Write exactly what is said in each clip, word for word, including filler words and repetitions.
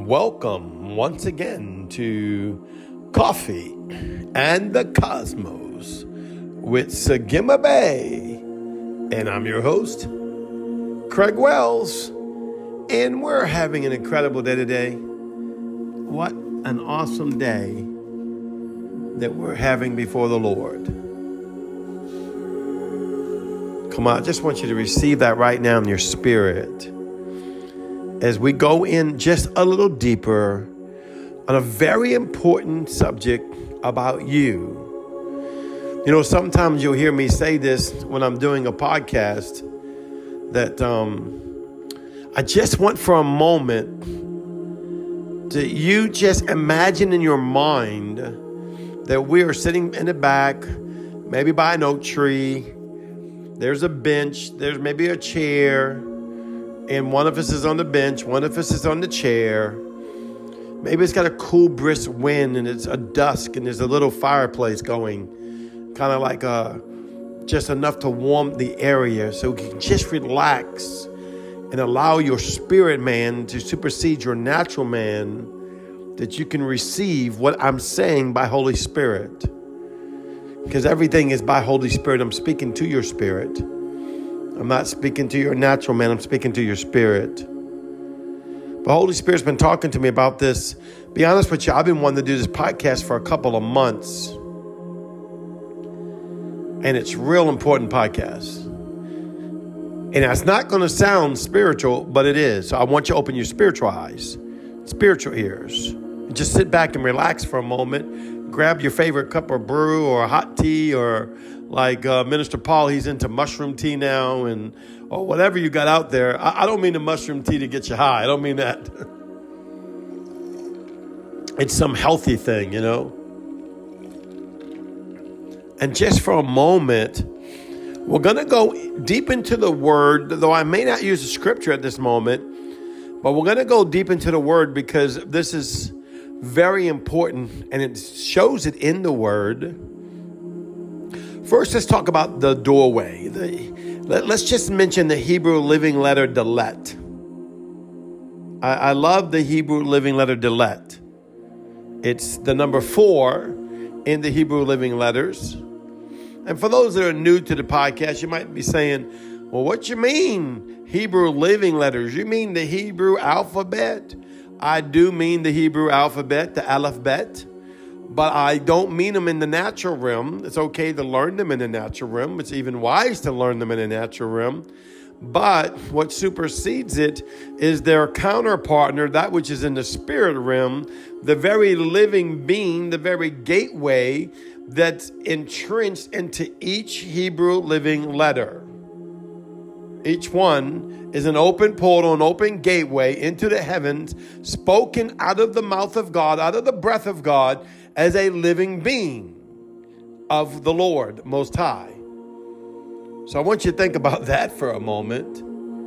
Welcome once again to Coffee and the Cosmos with Sagima Bay. And I'm your host, Craig Wells. And we're having an incredible day today. What an awesome day that we're having before the Lord. Come on, I just want you to receive that right now in your spirit as we go in just a little deeper on a very important subject about you. You know, sometimes you'll hear me say this when I'm doing a podcast that um, I just want for a moment to you just imagine in your mind that we are sitting in the back, maybe by an oak tree. There's a bench, there's maybe a chair, and one of us is on the bench, one of us is on the chair. Maybe it's got a cool, brisk wind, and it's a dusk, and there's a little fireplace going, kind of like a, just enough to warm the area so you can just relax and allow your spirit man to supersede your natural man, that you can receive what I'm saying by Holy Spirit. Because everything is by Holy Spirit. I'm speaking to your spirit. I'm not speaking to your natural man. I'm speaking to your spirit. The Holy Spirit's been talking to me about this. Be honest with you, I've been wanting to do this podcast for a couple of months. And it's a real important podcast. And it's not going to sound spiritual, but it is. So I want you to open your spiritual eyes, spiritual ears. And just sit back and relax for a moment. Grab your favorite cup of brew or a hot tea, or like uh, Minister Paul, he's into mushroom tea now, and or whatever you got out there. I, I don't mean the mushroom tea to get you high. I don't mean that. It's some healthy thing, you know. And just for a moment, we're going to go deep into the Word, though I may not use the scripture at this moment, but we're going to go deep into the Word because this is very important, and it shows it in the Word. First, let's talk about the doorway. The, let, let's just mention the Hebrew Living Letter Dalet. I, I love the Hebrew Living Letter Dalet. It's the number four in the Hebrew Living Letters. And for those that are new to the podcast, you might be saying, well, what you mean Hebrew Living Letters? You mean the Hebrew alphabet? I do mean the Hebrew alphabet, the alphabet, but I don't mean them in the natural realm. It's okay to learn them in the natural realm. It's even wise to learn them in the natural realm. But what supersedes it is their counterpartner, that which is in the spirit realm, the very living being, the very gateway that's entrenched into each Hebrew living letter. Each one is an open portal, an open gateway into the heavens, spoken out of the mouth of God, out of the breath of God, as a living being of the Lord Most High. So I want you to think about that for a moment,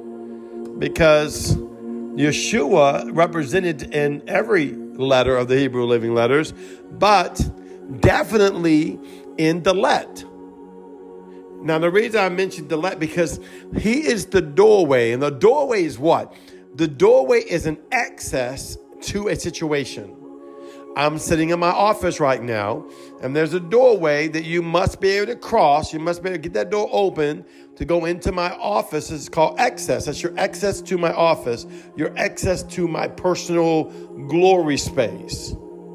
because Yeshua represented in every letter of the Hebrew Living Letters, but definitely in Dalet. Now, the reason I mentioned Dalet, because he is the doorway. And the doorway is what? The doorway is an access to a situation. I'm sitting in my office right now, and there's a doorway that you must be able to cross. You must be able to get that door open to go into my office. It's called access. That's your access to my office, your access to my personal glory space.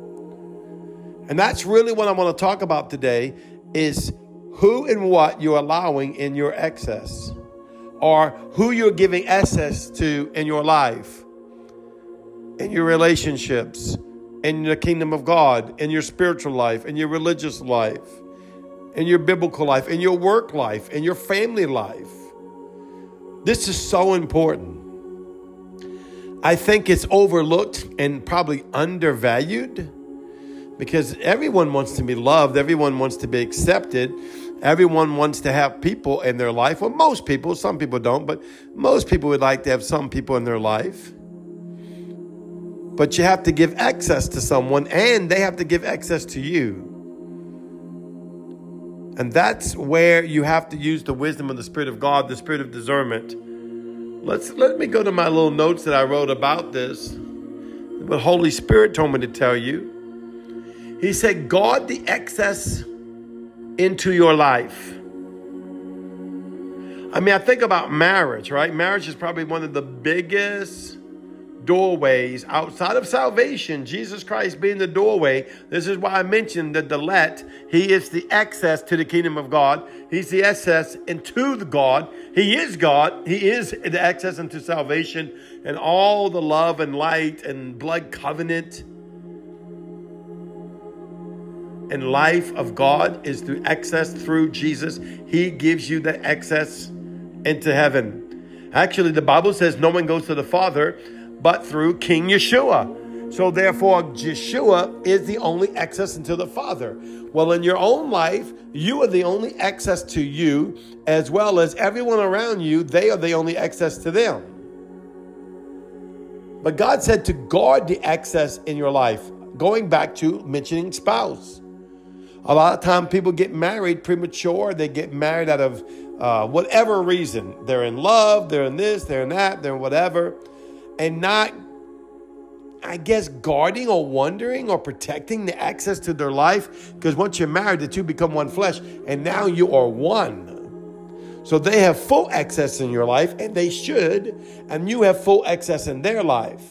And that's really what I want to talk about today, is who and what you're allowing in your access, or who you're giving access to in your life, in your relationships, in the kingdom of God, in your spiritual life, in your religious life, in your biblical life, in your work life, in your family life. This is so important. I think it's overlooked and probably undervalued, because everyone wants to be loved. Everyone wants to be accepted. Everyone wants to have people in their life. Well, most people, some people don't, but most people would like to have some people in their life. But you have to give access to someone, and they have to give access to you. And that's where you have to use the wisdom of the Spirit of God, the Spirit of discernment. Let's let me go to my little notes that I wrote about this. What Holy Spirit told me to tell you. He said, guard the excess into your life. I mean, I think about marriage, right? Marriage is probably one of the biggest doorways outside of salvation. Jesus Christ being the doorway. This is why I mentioned the Delet. He is the access to the kingdom of God. He's the access into the God. He is God. He is the access into salvation and all the love and light and blood covenant and life of God is through access through Jesus. He gives you the access into heaven. Actually, the Bible says no one goes to the Father but through King Yeshua. So therefore, Yeshua is the only access into the Father. Well, in your own life, you are the only access to you, as well as everyone around you. They are the only access to them. But God said to guard the access in your life, going back to mentioning spouse. A lot of times people get married premature. They get married out of uh, whatever reason. They're in love, they're in this, they're in that, they're in whatever. And not, I guess, guarding or wondering or protecting the access to their life. Because once you're married, the two become one flesh. And now you are one. So they have full access in your life, and they should. And you have full access in their life.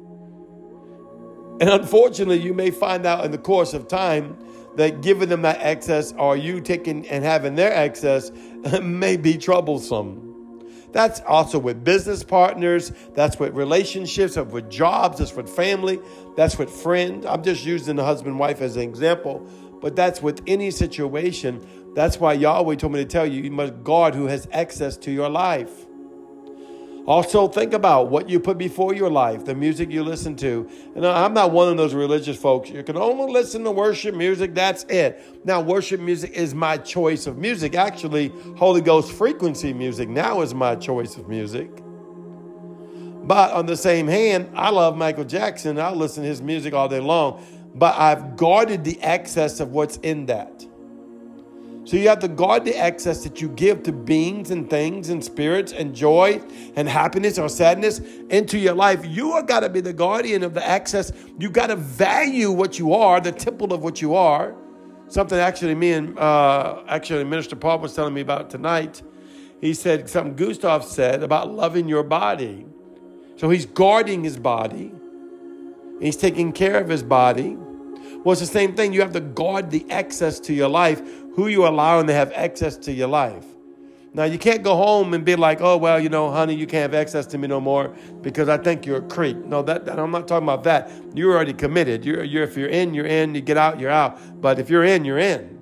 And unfortunately, you may find out in the course of time that giving them that access or you taking and having their access may be troublesome. That's also with business partners. That's with relationships, that's with jobs, that's with family, that's with friends. I'm just using the husband and wife as an example, but that's with any situation. That's why Yahweh told me to tell you, you must guard who has access to your life. Also, think about what you put before your life, the music you listen to. And I'm not one of those religious folks. You can only listen to worship music. That's it. Now, worship music is my choice of music. Actually, Holy Ghost frequency music now is my choice of music. But on the same hand, I love Michael Jackson. I'll listen to his music all day long. But I've guarded the access of what's in that. So you have to guard the access that you give to beings and things and spirits and joy and happiness or sadness into your life. You are got to be the guardian of the access. You got to value what you are, the temple of what you are. Something actually me and uh, actually Minister Paul was telling me about tonight. He said something Gustav said about loving your body. So he's guarding his body. He's taking care of his body. Well, it's the same thing. You have to guard the access to your life, who you're allowing to have access to your life. Now, you can't go home and be like, oh, well, you know, honey, you can't have access to me no more because I think you're a creep. No, that, that I'm not talking about that. You're already committed. You're, you're, if you're in, you're in. You get out, you're out. But if you're in, you're in.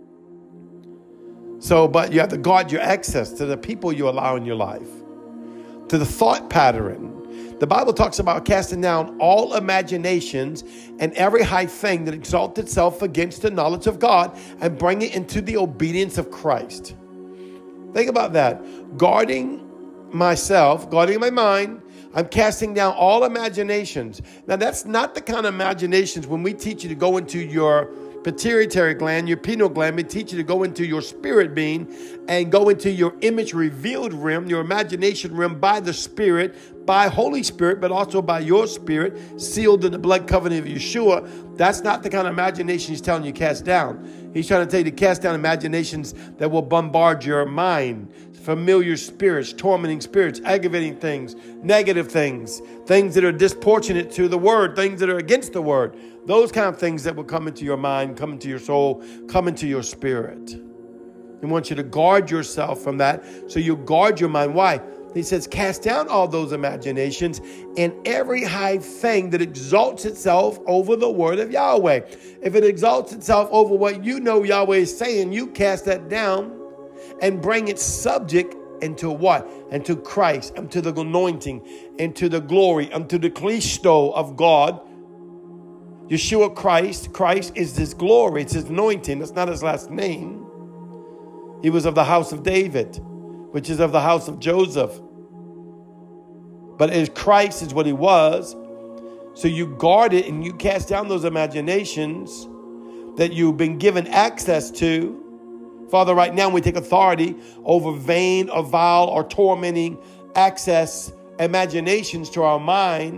So, but you have to guard your access to the people you allow in your life, to the thought pattern. The Bible talks about casting down all imaginations and every high thing that exalts itself against the knowledge of God and bring it into the obedience of Christ. Think about that. Guarding myself, guarding my mind, I'm casting down all imaginations. Now, that's not the kind of imaginations when we teach you to go into your pituitary gland, your pineal gland. We teach you to go into your spirit being and go into your image revealed realm, your imagination realm by the Spirit, by Holy Spirit, but also by your spirit, sealed in the blood covenant of Yeshua. That's not the kind of imagination he's telling you to cast down. He's trying to tell you to cast down imaginations that will bombard your mind. Familiar spirits, tormenting spirits, aggravating things, negative things, things that are disproportionate to the word, things that are against the word. Those kind of things that will come into your mind, come into your soul, come into your spirit. He wants you to guard yourself from that. So you guard your mind. Why? He says, cast down all those imaginations and every high thing that exalts itself over the word of Yahweh. If it exalts itself over what you know Yahweh is saying, you cast that down and bring it subject into what? Into Christ, into the anointing, into the glory, into the Christo of God. Yeshua Christ, Christ is his glory, it's his anointing. That's not his last name. He was of the house of David, which is of the house of Joseph. But as Christ is what he was. So you guard it and you cast down those imaginations that you've been given access to. Father, right now we take authority over vain or vile or tormenting access, imaginations to our mind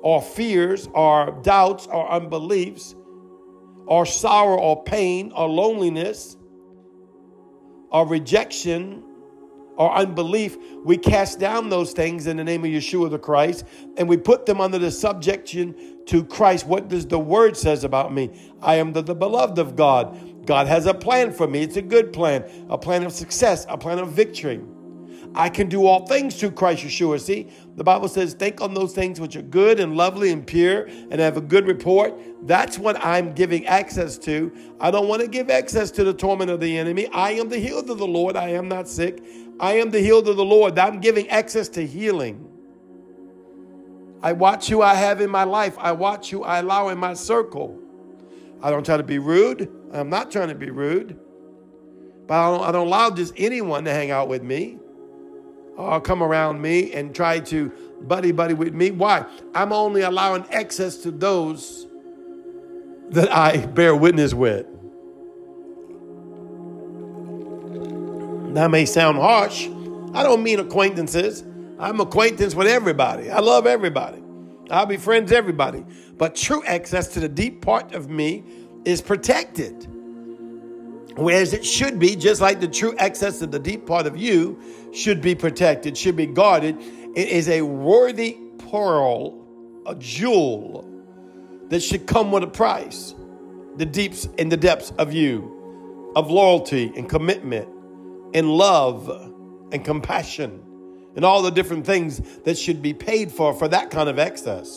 or fears or doubts or unbeliefs or sorrow or pain or loneliness or rejection or unbelief, we cast down those things in the name of Yeshua the Christ, and we put them under the subjection to Christ. What does the word says about me? I am the, the beloved of God. God has a plan for me. It's a good plan, a plan of success, a plan of victory. I can do all things through Christ Yeshua. See, the Bible says, think on those things which are good and lovely and pure and have a good report. That's what I'm giving access to. I don't want to give access to the torment of the enemy. I am the healed of the Lord. I am not sick. I am the healed of the Lord. I'm giving access to healing. I watch who I have in my life. I watch who I allow in my circle. I don't try to be rude. I'm not trying to be rude. But I don't, I don't allow just anyone to hang out with me or come around me and try to buddy-buddy with me. Why? I'm only allowing access to those that I bear witness with. That may sound harsh. I don't mean acquaintances. I'm acquaintance with everybody. I love everybody. I'll be friends with everybody. But true access to the deep part of me is protected. Whereas it should be, just like the true access to the deep part of you should be protected, should be guarded. It is a worthy pearl, a jewel that should come with a price. The deeps and the depths of you, of loyalty and commitment and love and compassion and all the different things that should be paid for, for that kind of access.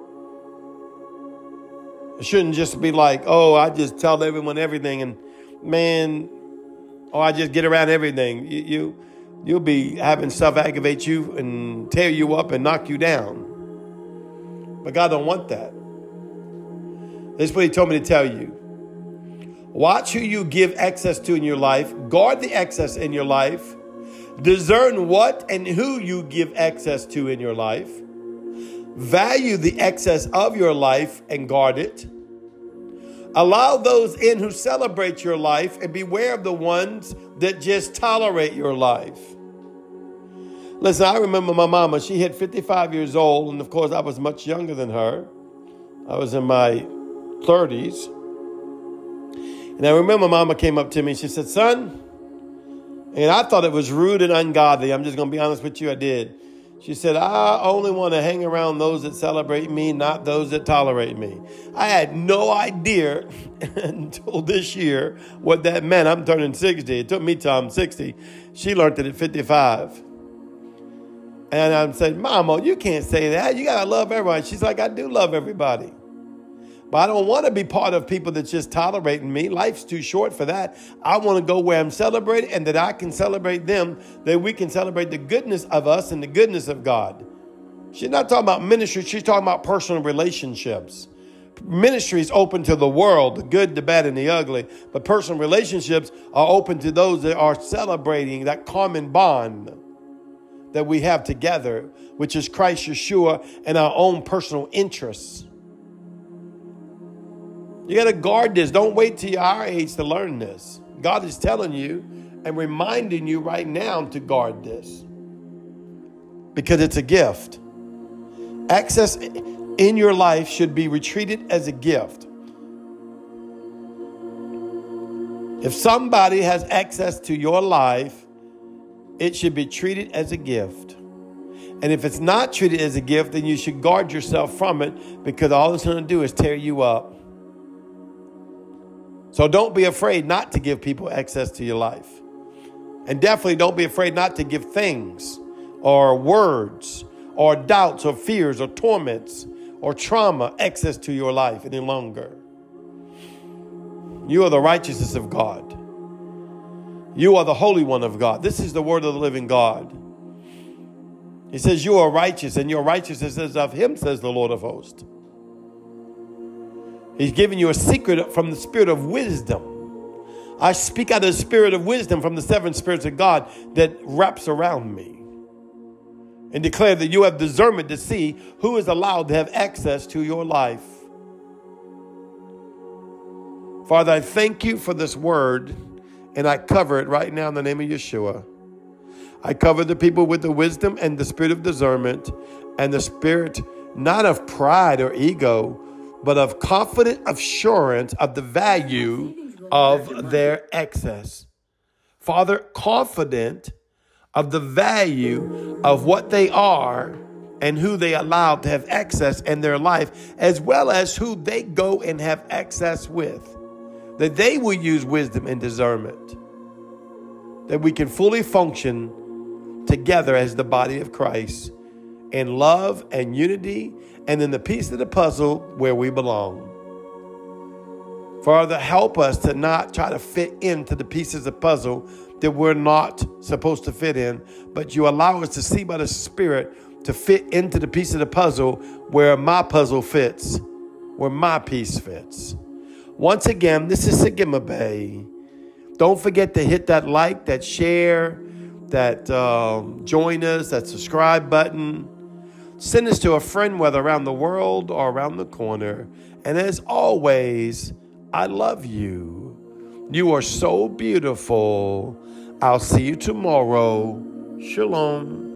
It shouldn't just be like, oh, I just tell everyone everything and man, or I just get around everything. You, you, you'll be having stuff aggravate you and tear you up and knock you down. But God don't want that. This is what he told me to tell you. Watch who you give access to in your life. Guard the access in your life. Discern what and who you give access to in your life. Value the excess of your life and guard it. Allow those in who celebrate your life and beware of the ones that just tolerate your life. Listen, I remember my mama. She hit fifty-five years old. And of course, I was much younger than her. I was in my thirties. And I remember mama came up to me. She said, son, and I thought it was rude and ungodly. I'm just going to be honest with you. I did. She said, I only want to hang around those that celebrate me, not those that tolerate me. I had no idea until this year what that meant. I'm turning sixty. It took me till I'm sixty. She learned it at fifty-five. And I'm saying, Mama, you can't say that. You got to love everybody. She's like, I do love everybody. But I don't want to be part of people that's just tolerating me. Life's too short for that. I want to go where I'm celebrated and that I can celebrate them, that we can celebrate the goodness of us and the goodness of God. She's not talking about ministry. She's talking about personal relationships. Ministry is open to the world, the good, the bad, and the ugly. But personal relationships are open to those that are celebrating that common bond that we have together, which is Christ Yeshua and our own personal interests. You got to guard this. Don't wait till you're our age to learn this. God is telling you and reminding you right now to guard this because it's a gift. Access in your life should be treated as a gift. If somebody has access to your life, it should be treated as a gift. And if it's not treated as a gift, then you should guard yourself from it because all it's going to do is tear you up. So don't be afraid not to give people access to your life. And definitely don't be afraid not to give things or words or doubts or fears or torments or trauma access to your life any longer. You are the righteousness of God. You are the Holy One of God. This is the word of the living God. He says you are righteous and your righteousness is of him, says the Lord of hosts. He's giving you a secret from the spirit of wisdom. I speak out of the spirit of wisdom from the seven spirits of God that wraps around me. And declare that you have discernment to see who is allowed to have access to your life. Father, I thank you for this word. And I cover it right now in the name of Yeshua. I cover the people with the wisdom and the spirit of discernment and the spirit not of pride or ego, but of confident assurance of the value of their excess. Father, confident of the value of what they are and who they allow to have access in their life, as well as who they go and have access with, that they will use wisdom and discernment, that we can fully function together as the body of Christ in love and unity, and in the piece of the puzzle where we belong. Father, help us to not try to fit into the pieces of puzzle that we're not supposed to fit in, but you allow us to see by the Spirit to fit into the piece of the puzzle where my puzzle fits, where my piece fits. Once again, this is Sigma Bay. Don't forget to hit that like, that share, that um, join us, that subscribe button. Send us to a friend, whether around the world or around the corner. And as always, I love you. You are so beautiful. I'll see you tomorrow. Shalom.